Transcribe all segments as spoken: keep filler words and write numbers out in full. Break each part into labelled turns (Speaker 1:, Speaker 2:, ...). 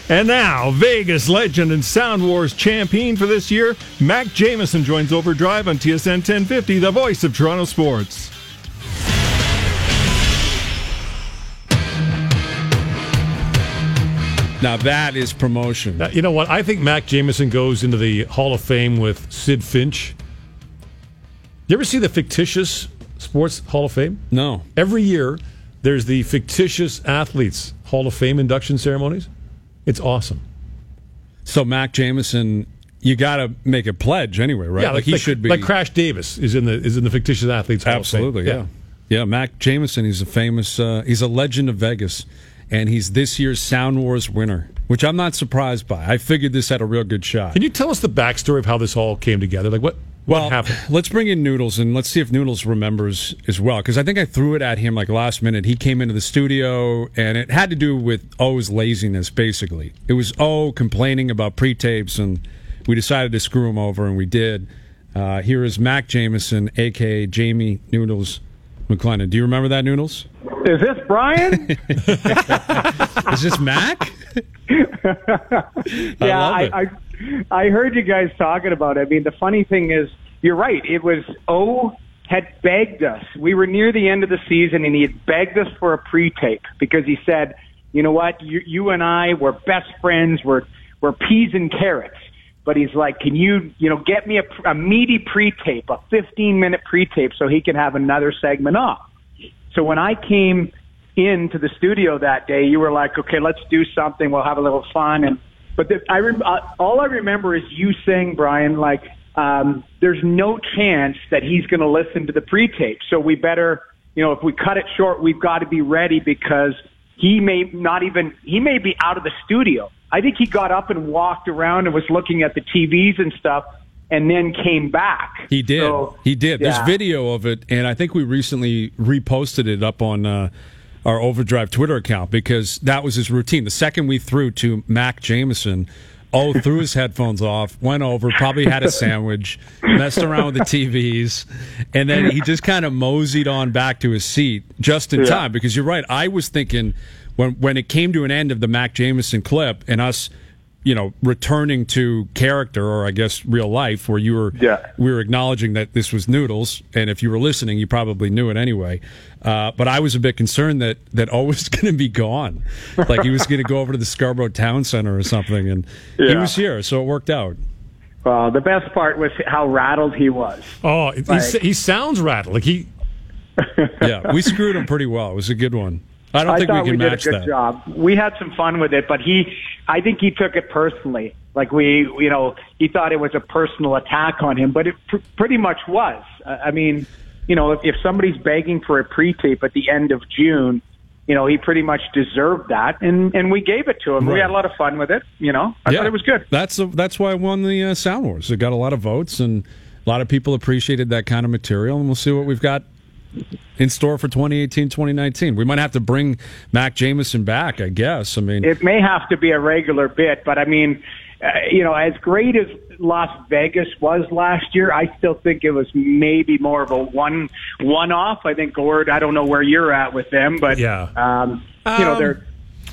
Speaker 1: And now, Vegas legend and Sound Wars champion for this year, Mac Jamieson joins Overdrive on T S N ten fifty, the voice of Toronto sports.
Speaker 2: Now that is promotion.
Speaker 1: Uh, you know what? I think Mac Jamieson goes into the Hall of Fame with Sid Finch. You ever see the fictitious Sports Hall of Fame?
Speaker 2: No.
Speaker 1: Every year, there's the fictitious athletes Hall of Fame induction ceremonies. It's awesome.
Speaker 2: So Mac Jamieson, you got to make a pledge anyway, right?
Speaker 1: Yeah, like,
Speaker 2: like he
Speaker 1: like,
Speaker 2: should be.
Speaker 1: Like Crash Davis is in the is in the fictitious athletes Hall
Speaker 2: Absolutely,
Speaker 1: of Fame.
Speaker 2: yeah. yeah, yeah. Mac Jamieson, he's a famous, uh, he's a legend of Vegas. And he's this year's Sound Wars winner, which I'm not surprised by. I figured this had a real good shot.
Speaker 1: Can you tell us the backstory of how this all came together? Like what, what
Speaker 2: well,
Speaker 1: happened?
Speaker 2: Let's bring in Noodles, and let's see if Noodles remembers as well. Because I think I threw it at him like last minute. He came into the studio, and it had to do with O's laziness, basically. It was O complaining about pre-tapes, and we decided to screw him over, and we did. Uh, here is Mac Jamieson, a k a. Jamie Noodles McLennan. Do you remember that, Noodles?
Speaker 3: Is this Brian?
Speaker 2: Is this Mac?
Speaker 3: yeah, I, I, I I heard you guys talking about it. I mean, the funny thing is, you're right. It was O had begged us. We were near the end of the season, and he had begged us for a pre-tape because he said, "You know what? You, you and I, we're best friends. We're we're peas and carrots." But he's like, "Can you, you know, get me a, a meaty pre-tape, a fifteen minute pre-tape, so he can have another segment off?" So when I came into the studio that day, you were like, "Okay, let's do something. We'll have a little fun." And but the, I rem- uh, all I remember is you saying, Brian, like, um, "There's no chance that he's going to listen to the pre-tape. So we better, you know, if we cut it short, we've got to be ready because he may not even he may be out of the studio." I think he got up and walked around and was looking at the T Vs and stuff, and then came back.
Speaker 2: He did.
Speaker 3: So,
Speaker 2: he did.
Speaker 3: yeah.
Speaker 2: There's video of it, and I think we recently reposted it up on uh, our Overdrive Twitter account because that was his routine. The second we threw to Mac Jamieson, O threw his headphones off, went over, probably had a sandwich, messed around with the T Vs, and then he just kind of moseyed on back to his seat just in
Speaker 3: Yeah.
Speaker 2: time. Because you're right, I was thinking when when it came to an end of the Mac Jamieson clip and us, you know, returning to character, or I guess real life, where you were,
Speaker 3: yeah.
Speaker 2: we were acknowledging that this was Noodles, and if you were listening, you probably knew it anyway. Uh, but I was a bit concerned that that O was going to be gone, like he was going to go over to the Scarborough Town Center or something, and yeah. he was here, so it worked out.
Speaker 3: Well, the best part was how rattled he was.
Speaker 1: Oh,
Speaker 3: like,
Speaker 1: he, he sounds rattled. Like he.
Speaker 2: Yeah, we screwed him pretty well. It was a good one. I don't
Speaker 3: I
Speaker 2: think we
Speaker 3: thought
Speaker 2: can
Speaker 3: we
Speaker 2: match
Speaker 3: did a good
Speaker 2: that.
Speaker 3: job. We had some fun with it, but he, I think he took it personally. Like we, you know, he thought it was a personal attack on him, but it pr- pretty much was. Uh, I mean, you know, if, if somebody's begging for a pre-tape at the end of June, you know, he pretty much deserved that, and, and we gave it to him.
Speaker 2: Right.
Speaker 3: We had a lot of fun with it, you know. I
Speaker 2: yeah.
Speaker 3: thought it was good.
Speaker 2: That's a, that's why I won the uh, Sound Wars. It got a lot of votes, and a lot of people appreciated that kind of material, and we'll see what we've got in store for twenty eighteen, twenty nineteen. We might have to bring Mac Jamieson back, I guess. I mean,
Speaker 3: it may have to be a regular bit, but I mean, uh, you know, as great as Las Vegas was last year, I still think it was maybe more of a one one off. I think Gord, I don't know where you're at with them, but
Speaker 1: Yeah.
Speaker 3: um, you know,
Speaker 1: Um,
Speaker 3: they're.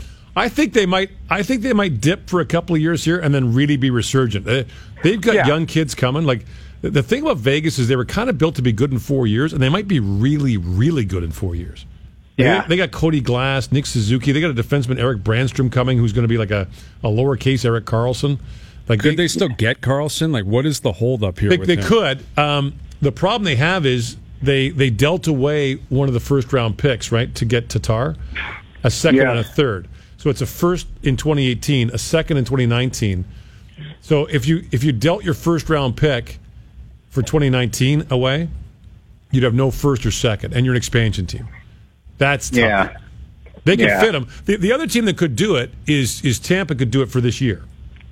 Speaker 1: I think they might. I think they might dip for a couple of years here and then really be resurgent. They, they've got
Speaker 3: Yeah.
Speaker 1: young kids coming. Like the, the thing about Vegas is they were kind of built to be good in four years, and they might be really, really good in four years.
Speaker 3: Yeah.
Speaker 1: They, they got Cody Glass, Nick Suzuki. They got a defenseman, Eric Brandstrom, coming, who's going to be like a, a lowercase Eric Carlson. Like
Speaker 2: could they, they still get Carlson? Like, what is the holdup here?
Speaker 1: They,
Speaker 2: with
Speaker 1: they
Speaker 2: him?
Speaker 1: could. Um, the problem they have is they they dealt away one of the first round picks, right, to get Tatar, a second
Speaker 3: Yeah.
Speaker 1: and a third. So it's a first in twenty eighteen, a second in twenty nineteen. So if you if you dealt your first round pick for twenty nineteen away, you'd have no first or second, and you're an expansion team. That's tough.
Speaker 3: Yeah.
Speaker 1: They can
Speaker 3: Yeah.
Speaker 1: fit them. The, the other team that could do it is is Tampa. Could do it for this year.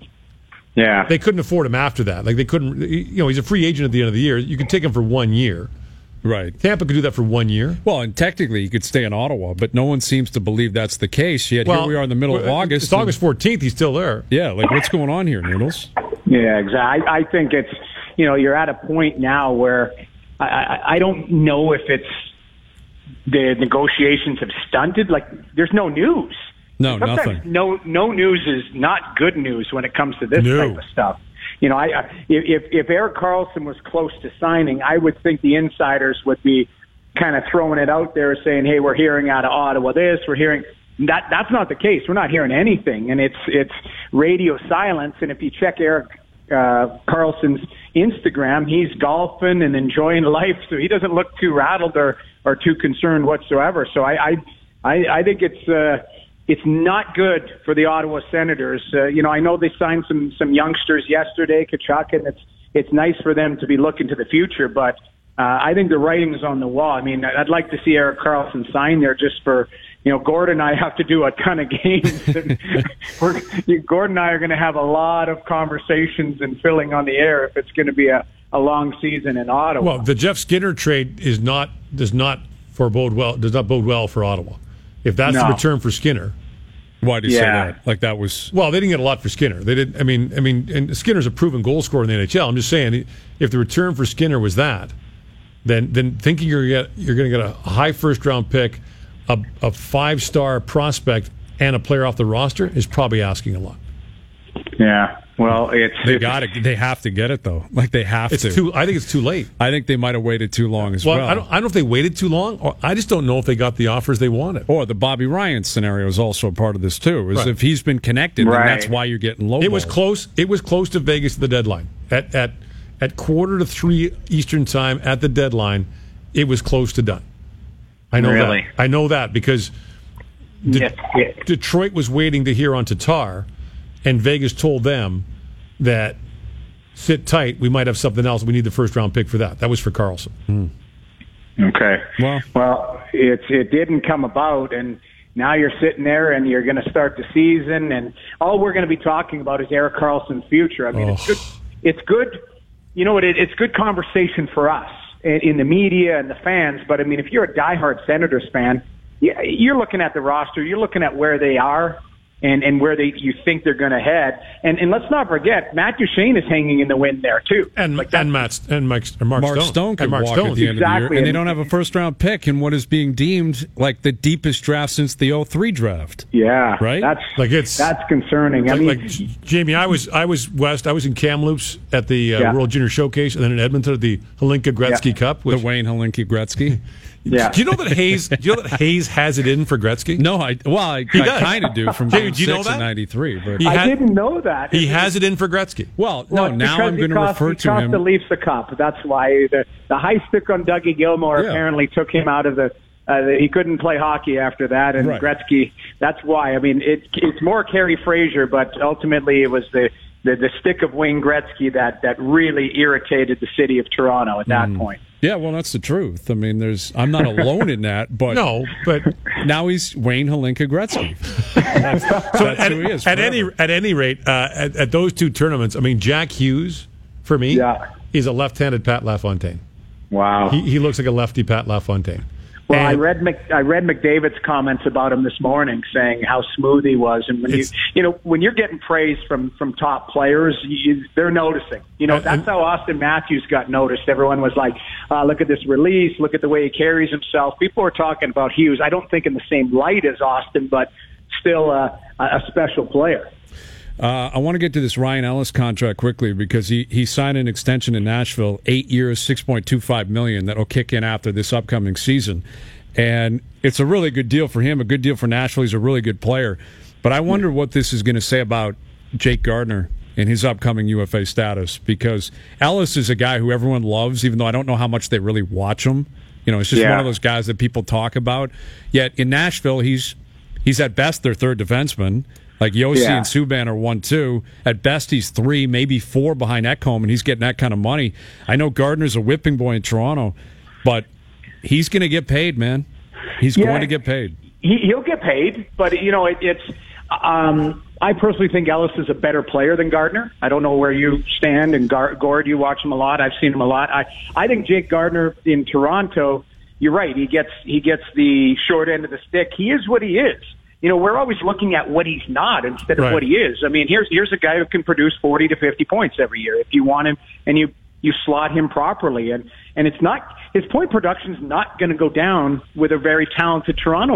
Speaker 3: Yeah.
Speaker 1: They couldn't afford him after that. Like they couldn't. You know, he's a free agent at the end of the year. You can take him for one year.
Speaker 2: Right.
Speaker 1: Tampa could do that for one year.
Speaker 2: Well, and technically you could stay in Ottawa, but no one seems to believe that's the case. Yet
Speaker 1: Well,
Speaker 2: here we are in the middle of
Speaker 1: well,
Speaker 2: August.
Speaker 1: It's August fourteenth. He's still there.
Speaker 2: Yeah, like what's going on here, Noodles?
Speaker 3: Yeah, exactly. I, I think it's, you know, you're at a point now where I, I, I don't know if it's the negotiations have stunted. Like, there's no news.
Speaker 2: No,
Speaker 3: Sometimes
Speaker 2: nothing.
Speaker 3: No, no news is not good news when it comes to this
Speaker 1: No.
Speaker 3: type of stuff. You know, I, I if if Erik Karlsson was close to signing, I would think the insiders would be kind of throwing it out there, saying, "Hey, we're hearing out of Ottawa this, we're hearing." That that's not the case. We're not hearing anything, and it's it's radio silence. And if you check Erik uh, Karlsson's Instagram, he's golfing and enjoying life, so he doesn't look too rattled or or too concerned whatsoever. So I I I, I think it's. Uh, It's not good for the Ottawa Senators. Uh, you know, I know they signed some some youngsters yesterday, Tkachuk, and it's it's nice for them to be looking to the future. But uh, I think the writing's on the wall. I mean, I'd like to see Erik Karlsson sign there just for, you know, Gordon and I have to do a ton of games. And we're, Gordon and I are going to have a lot of conversations and filling on the air if it's going to be a, a long season in Ottawa.
Speaker 1: Well, the Jeff Skinner trade is not does not forebode well does not bode well for Ottawa. If that's
Speaker 3: No.
Speaker 1: the return for Skinner.
Speaker 2: Why do you say
Speaker 3: Yeah.
Speaker 2: that? Like that was.
Speaker 1: Well, they didn't get a lot for Skinner. They did. I mean, I mean, and Skinner's a proven goal scorer in the N H L. I'm just saying, if the return for Skinner was that, then then thinking you're gonna get, you're going to get a high first round pick, a, a five star prospect, and a player off the roster is probably asking a lot.
Speaker 3: Yeah. Well, it's
Speaker 2: They got it. They have to get it though. Like they have
Speaker 1: It's
Speaker 2: to.
Speaker 1: too. I think it's too late.
Speaker 2: I think they might have waited too long as
Speaker 1: Well,
Speaker 2: well.
Speaker 1: I don't. I don't know if they waited too long, or I just don't know if they got the offers they wanted.
Speaker 2: Or the Bobby Ryan scenario is also a part of this too. Is
Speaker 1: Right.
Speaker 2: if he's been connected,
Speaker 3: Right.
Speaker 2: then that's why you're getting low.
Speaker 1: It was close. It was close to Vegas at the deadline. At at at quarter to three Eastern time at the deadline, it was close to done. I know
Speaker 3: Really?
Speaker 1: that. I know that because De-
Speaker 3: Yeah, yeah.
Speaker 1: Detroit was waiting to hear on Tatar, and Vegas told them that sit tight. We might have something else. We need the first round pick for that. That was for Karlsson.
Speaker 3: Okay.
Speaker 2: Well-
Speaker 3: well, it's it didn't come about, and now you're sitting there and you're going to start the season, and all we're going to be talking about is Erik Karlsson's future. I mean, it's
Speaker 1: Oh.
Speaker 3: good. It's good. You know what? It, it's good conversation for us in, in the media and the fans. But I mean, if you're a diehard Senators fan, yeah, you're looking at the roster. You're looking at where they are. And, and where they you think they're going to head, and and let's not forget, Matt Duchene is hanging in the wind there too,
Speaker 1: And
Speaker 3: like that-
Speaker 1: and Matt and Mike or Mark,
Speaker 2: Mark
Speaker 1: Stone.
Speaker 2: Stone could
Speaker 1: and Mark
Speaker 2: walk
Speaker 1: Stone.
Speaker 2: at the end of the year,
Speaker 3: Exactly.
Speaker 2: and they
Speaker 3: And-
Speaker 2: don't have a first round pick in what is being deemed like the deepest draft since the oh three draft.
Speaker 3: Yeah,
Speaker 2: Right?
Speaker 3: That's
Speaker 1: Like it's-
Speaker 3: that's concerning. I
Speaker 1: Like,
Speaker 3: mean,
Speaker 1: like, Jamie, I was I was west. I was in Kamloops at the uh,
Speaker 3: Yeah.
Speaker 1: World Junior Showcase, and then in Edmonton at the Holinka Gretzky
Speaker 3: Yeah.
Speaker 1: Cup. Which,
Speaker 2: The Wayne Helinke Gretzky.
Speaker 3: yeah.
Speaker 1: Do you know that Hayes? Do you know that Hayes has it in for Gretzky?
Speaker 2: No, I well, I, I
Speaker 1: does.
Speaker 2: kind of do from
Speaker 1: Jamie,
Speaker 2: game
Speaker 1: do you know
Speaker 2: six
Speaker 1: that?
Speaker 2: in ninety-three, but
Speaker 1: He
Speaker 3: I
Speaker 1: had-
Speaker 3: didn't know that.
Speaker 1: He has it in for Gretzky.
Speaker 2: well,
Speaker 3: Well,
Speaker 2: no.
Speaker 3: it's
Speaker 2: Now
Speaker 3: because
Speaker 2: I'm
Speaker 3: he
Speaker 2: going to
Speaker 3: cost-
Speaker 2: refer
Speaker 3: he
Speaker 2: to
Speaker 3: cost
Speaker 2: him.
Speaker 3: the Leafs a cup. That's why the the high stick on Dougie Gilmour
Speaker 2: Yeah.
Speaker 3: apparently took him out of the. Uh, the- he couldn't play hockey after that, and
Speaker 2: Right.
Speaker 3: Gretzky. That's why. I mean, it, it's more Kerry Fraser, but ultimately it was the. The, the stick of Wayne Gretzky that, that really irritated the city of Toronto at that point.
Speaker 2: Yeah, well, that's the truth. I mean, there's. I'm not alone in that, but
Speaker 1: No, but
Speaker 2: now he's Wayne Helinka Gretzky. That's,
Speaker 1: so
Speaker 2: that's
Speaker 1: at,
Speaker 2: who he is.
Speaker 1: at any
Speaker 2: forever.
Speaker 1: at any rate, uh, at, at those two tournaments, I mean, Jack Hughes for me
Speaker 3: Yeah.
Speaker 1: is a left-handed Pat LaFontaine.
Speaker 3: Wow.
Speaker 1: He, he looks like a lefty Pat LaFontaine.
Speaker 3: Well, I
Speaker 1: And-
Speaker 3: read Mc, I read McDavid's comments about him this morning, saying how smooth he was, and when you
Speaker 1: It's-
Speaker 3: you know when you're getting praise from from top players, you, they're noticing. You know
Speaker 1: And-
Speaker 3: that's
Speaker 1: and-
Speaker 3: how Austin Matthews got noticed. Everyone was like, uh, "Look at this release! Look at the way he carries himself." People are talking about Hughes. I don't think in the same light as Austin, but still uh, a, a special player.
Speaker 2: Uh, I want to get to this Ryan Ellis contract quickly because he, he signed an extension in Nashville, eight years, six point two five million. That'll kick in after this upcoming season, and it's a really good deal for him. A good deal for Nashville. He's a really good player, but I wonder what this is going to say about Jake Gardiner and his upcoming U F A status, because Ellis is a guy who everyone loves, even though I don't know how much they really watch him. You know, it's just
Speaker 3: Yeah.
Speaker 2: one of those guys that people talk about. Yet in Nashville, he's he's at best their third defenseman. Like Yossi
Speaker 3: Yeah.
Speaker 2: and Subban are one, two. At best, he's three, maybe four behind Ekholm, and he's getting that kind of money. I know Gardner's a whipping boy in Toronto, but he's going to get paid, man. He's
Speaker 3: Yeah.
Speaker 2: going to get paid.
Speaker 3: He, he'll get paid, but you know it, it's. Um, I personally think Ellis is a better player than Gardner. I don't know where you stand. And Gar- Gord, you watch him a lot. I've seen him a lot. I I think Jake Gardner in Toronto. You're right. He gets he gets the short end of the stick. He is what he is. You know, we're always looking at what he's not instead of
Speaker 1: Right.
Speaker 3: what he is. I mean, here's here's a guy who can produce forty to fifty points every year if you want him and you you slot him properly. And and it's not his point production's not going to go down with a very talented Toronto team.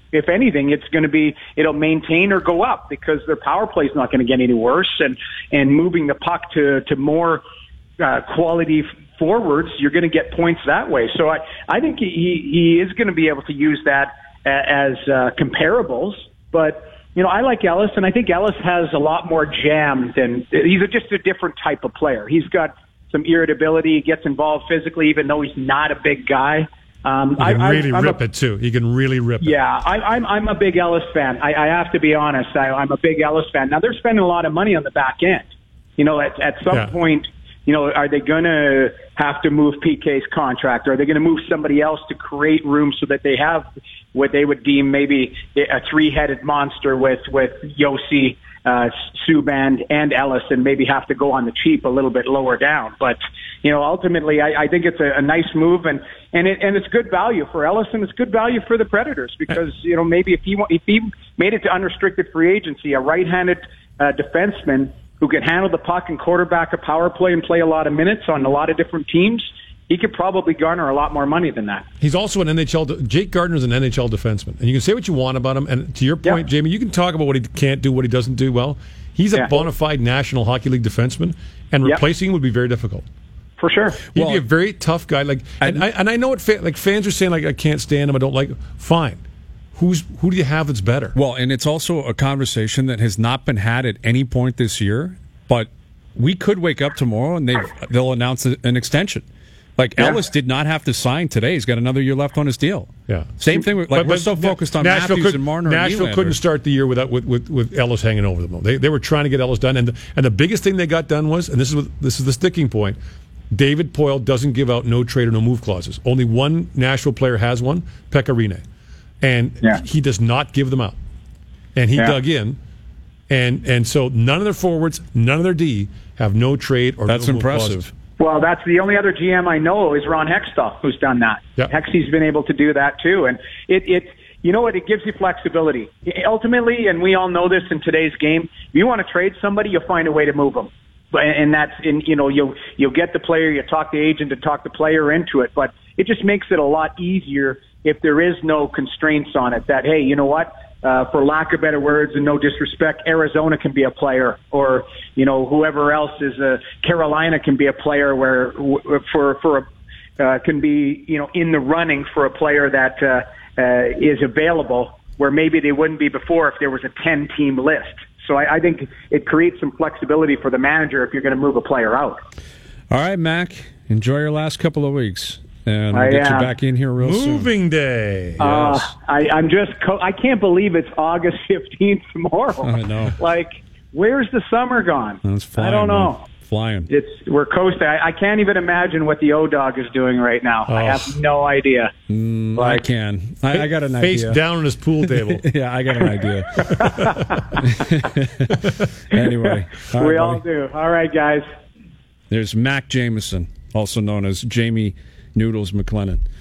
Speaker 3: if anything, it's going to be, it'll maintain or go up because their power play is not going to get any worse. And, and moving the puck to, to more uh, quality forwards, you're going to get points that way. So I, I think he, he is going to be able to use that as uh, comparables. But, you know, I like Ellis, and I think Ellis has a lot more jam than, he's a, just a different type of player. He's got some irritability, he gets involved physically, even though he's not a big guy. Um,
Speaker 1: he can
Speaker 3: I,
Speaker 1: really
Speaker 3: I,
Speaker 1: rip
Speaker 3: a,
Speaker 1: it, too. He can really rip it.
Speaker 3: Yeah, I, I'm, I'm a big Ellis fan. I, I have to be honest. I, I'm a big Ellis fan. Now, they're spending a lot of money on the back end. You know, at, at some
Speaker 1: yeah.
Speaker 3: point, you know, are they going to have to move P K's contract? Or are they going to move somebody else to create room so that they have what they would deem maybe a three-headed monster with, with Yossi, uh, Subban, and Ellis, and maybe have to go on the cheap a little bit lower down? But, you know, ultimately, I, I think it's a, a nice move, and, and, it, and it's good value for Ellis, and it's good value for the Predators because, you know, maybe if he, if he made it to unrestricted free agency, a right-handed uh, defenseman who can handle the puck and quarterback a power play and play a lot of minutes on a lot of different teams, he could probably garner a lot more money than that.
Speaker 1: He's also an N H L. De- Jake Gardner's an N H L defenseman, and you can say what you want about him. And to your point,
Speaker 3: yeah.
Speaker 1: Jamie, you can talk about what he can't do, what he doesn't do well. He's a
Speaker 3: yeah.
Speaker 1: bona fide National Hockey League defenseman, and
Speaker 3: Yep.
Speaker 1: replacing him would be very difficult.
Speaker 3: For sure.
Speaker 1: He'd
Speaker 2: Well,
Speaker 1: be a very tough guy. Like, and I, and I know what fa- like fans are saying, like I can't stand him, I don't like him. Fine. Who's who do you have that's better?
Speaker 2: Well, and it's also a conversation that has not been had at any point this year, but we could wake up tomorrow and they they'll announce an extension. Like
Speaker 3: Yeah.
Speaker 2: Ellis did not have to sign today; he's got another year left on his deal.
Speaker 1: Yeah.
Speaker 2: Same thing. With, like
Speaker 1: But-
Speaker 2: we're
Speaker 1: but
Speaker 2: so focused on
Speaker 1: Nashville
Speaker 2: Matthews
Speaker 1: couldn't-
Speaker 2: and Marner.
Speaker 1: Nashville
Speaker 2: and
Speaker 1: couldn't
Speaker 2: Nylander.
Speaker 1: start the year without with, with, with Ellis hanging over them. They they were trying to get Ellis done, and the, and the biggest thing they got done was, and this is what, this is the sticking point. David Poile doesn't give out no trade or no move clauses. Only one Nashville player has one, Pekka Rinne, and
Speaker 3: Yeah.
Speaker 1: he does not give them out. And he
Speaker 3: Yeah.
Speaker 1: dug in, and and so none of their forwards, none of their D have no trade or
Speaker 2: That's
Speaker 1: no move
Speaker 2: impressive.
Speaker 1: clauses.
Speaker 3: Well, that's the only other G M I know is Ron Hextall, who's done that.
Speaker 1: Yep.
Speaker 3: Hexy's been able to do that too, and it, it, you know what? It gives you flexibility. Ultimately, and we all know this in today's game, if you want to trade somebody, you'll find a way to move them, and that's in you know you'll you'll get the player, you talk the agent to talk the player into it, but it just makes it a lot easier if there is no constraints on it. That hey, you know what? Uh, for lack of better words and no disrespect, Arizona can be a player, or you know whoever else is a Carolina can be a player where w- for for a, uh, can be you know in the running for a player that uh, uh, is available where maybe they wouldn't be before if there was a ten team list. So I, I think it creates some flexibility for the manager if you're going to move a player out.
Speaker 2: All right, Mac. Enjoy your last couple of weeks, and we'll
Speaker 3: I,
Speaker 2: get you
Speaker 3: uh,
Speaker 2: back in here real soon.
Speaker 1: Moving day.
Speaker 3: Uh, I, I'm just, co- I can't believe it's August fifteenth tomorrow.
Speaker 2: I know.
Speaker 3: Like, where's the summer gone?
Speaker 2: That's flying,
Speaker 3: I don't know.
Speaker 2: man. Flying.
Speaker 3: It's we're coasting. I, I can't even imagine what the O Dog is doing right now. I
Speaker 1: Oh.
Speaker 3: have no idea.
Speaker 2: Mm, I
Speaker 3: Like-
Speaker 2: can. I, I got an
Speaker 1: Face
Speaker 2: idea.
Speaker 1: down on his pool table.
Speaker 2: Yeah, I got an idea. Anyway, all
Speaker 3: we
Speaker 2: right,
Speaker 3: all
Speaker 2: buddy.
Speaker 3: do. All right, guys.
Speaker 2: There's Mac Jameson, also known as Jamie Noodles McLennan.